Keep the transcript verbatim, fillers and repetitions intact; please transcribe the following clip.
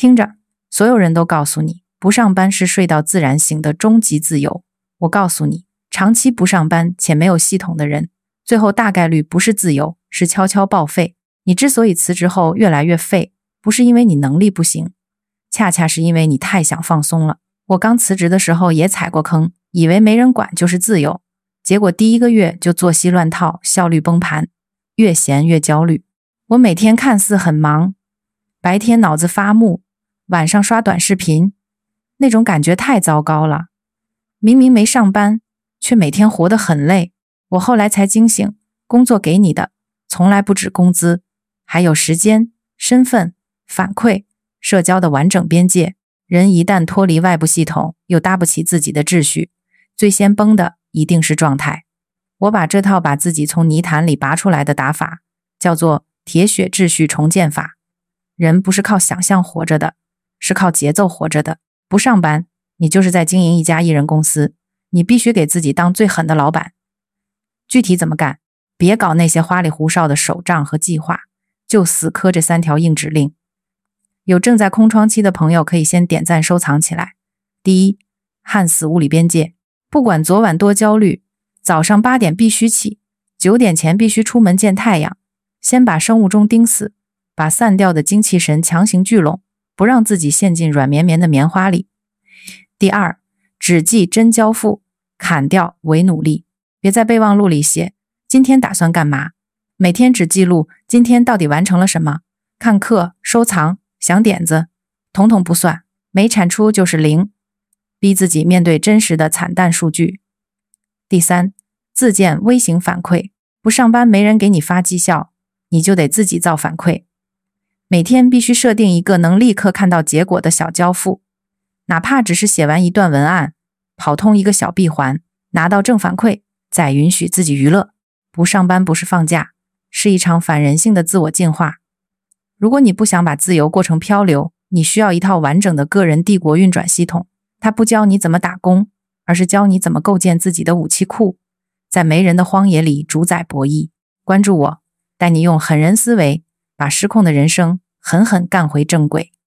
听着，所有人都告诉你，不上班是睡到自然醒的终极自由。我告诉你，长期不上班且没有系统的人，最后大概率不是自由，是悄悄报废。你之所以辞职后越来越废，不是因为你能力不行，恰恰是因为你太想放松了。我刚辞职的时候也踩过坑，以为没人管就是自由，结果第一个月就作息乱套，效率崩盘，越闲越焦虑。我每天看似很忙，白天脑子发木，晚上刷短视频，那种感觉太糟糕了。明明没上班，却每天活得很累。我后来才惊醒，工作给你的从来不止工资，还有时间、身份、反馈、社交的完整边界。人一旦脱离外部系统，又搭不起自己的秩序，最先崩的一定是状态。我把这套把自己从泥潭里拔出来的打法叫做铁血秩序重建法。人不是靠想象活着的，是靠节奏活着的。不上班，你就是在经营一家艺人公司，你必须给自己当最狠的老板。具体怎么干，别搞那些花里胡哨的手账和计划，就死磕这三条硬指令。有正在空窗期的朋友可以先点赞收藏起来。第一，焊死物理边界。不管昨晚多焦虑，早上八点必须起，九点前必须出门见太阳，先把生物钟钉死，把散掉的精气神强行聚拢，不让自己陷进软绵绵的棉花里。第二，只记真交付，砍掉伪努力。别在备忘录里写今天打算干嘛，每天只记录今天到底完成了什么，看课、收藏、想点子，统统不算，没产出就是零。逼自己面对真实的惨淡数据。第三，自建微型反馈。不上班没人给你发绩效，你就得自己造反馈。每天必须设定一个能立刻看到结果的小交付，哪怕只是写完一段文案，跑通一个小闭环，拿到正反馈，再允许自己娱乐。不上班不是放假，是一场反人性的自我进化。如果你不想把自由过成漂流，你需要一套完整的个人帝国运转系统。它不教你怎么打工，而是教你怎么构建自己的武器库，在没人的荒野里主宰博弈。关注我，带你用狠人思维把失控的人生狠狠干回正轨。